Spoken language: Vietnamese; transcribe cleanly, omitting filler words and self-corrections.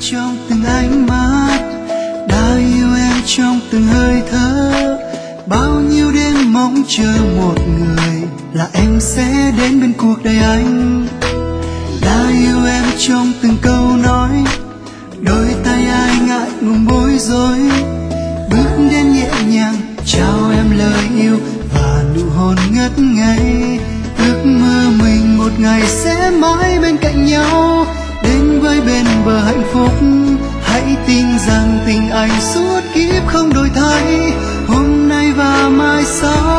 trong từng ánh mắt, đã yêu em trong từng hơi thở. Bao nhiêu đêm mong chờ một người là em sẽ đến bên cuộc đời anh. Đã yêu em trong từng câu nói, đôi tay ai ngại ngùng bối rối, bước đến nhẹ nhàng trao em lời yêu và nụ hôn ngất ngây. Ước mơ mình một ngày sẽ mãi bên cạnh nhau, đến với bên bờ hạnh phúc. Hãy tin rằng tình anh suốt kiếp không đổi thay, hôm nay và mai sau.